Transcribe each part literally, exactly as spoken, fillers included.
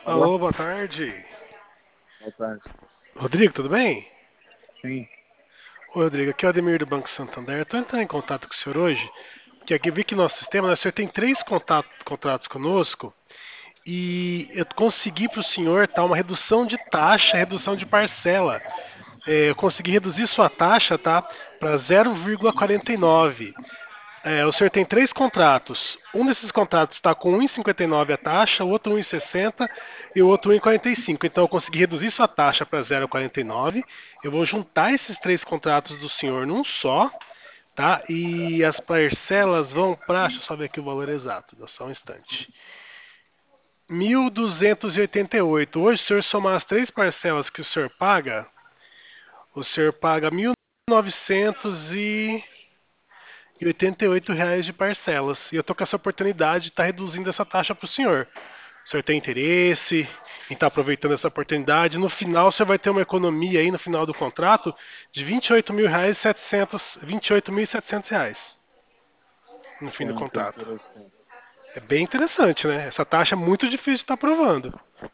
Alô? Alô, boa tarde. Boa tarde. Rodrigo, tudo bem? Sim, Oi, Rodrigo, aqui é o Ademir do Banco Santander. Estou entrando em contato com o senhor hoje, porque aqui eu vi que no nosso sistema, né, o senhor tem três contato- contratos conosco e eu consegui para o senhor tá, uma redução de taxa, redução de parcela. É, eu consegui reduzir sua taxa tá, para zero vírgula quarenta e nove. É, o senhor tem três contratos. Um desses contratos está com um vírgula cinquenta e nove a taxa, o outro um vírgula sessenta e o outro um vírgula quarenta e cinco. Então eu consegui reduzir sua taxa para zero vírgula quarenta e nove. Eu vou juntar esses três contratos do senhor num só, tá? E as parcelas vão para, deixa eu só ver aqui o valor exato, dá só um instante. mil duzentos e oitenta e oito. Hoje, se o senhor somar as três parcelas que o senhor paga, o senhor paga mil novecentos e e oitenta e oito reais de parcelas. E eu tô com essa oportunidade de estar reduzindo essa taxa para o senhor. O senhor tem interesse em estar aproveitando essa oportunidade? No final, você vai ter uma economia aí no final do contrato de vinte e oito mil reais, setecentos, vinte e oito mil e setecentos reais no fim do muito contrato. interessante. É bem interessante, né? Essa taxa é muito difícil de estar aprovando.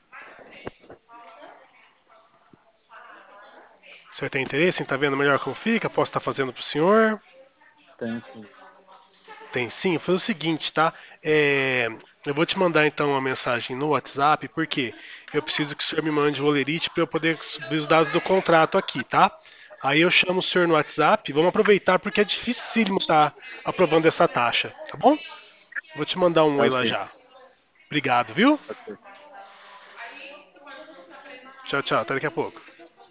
O senhor tem interesse em estar vendo melhor como fica? Posso estar fazendo para o senhor? Tem sim. Tem sim. Foi o seguinte, tá? É, eu vou te mandar então uma mensagem no WhatsApp, porque eu preciso que o senhor me mande o holerite para eu poder subir os dados do contrato aqui, tá? Aí eu chamo o senhor no WhatsApp. Vamos aproveitar porque é dificílimo estar aprovando essa taxa, tá bom? Vou te mandar um Tá oi lá ok. já. Obrigado, viu? Ok. Tchau, tchau. Até daqui a pouco.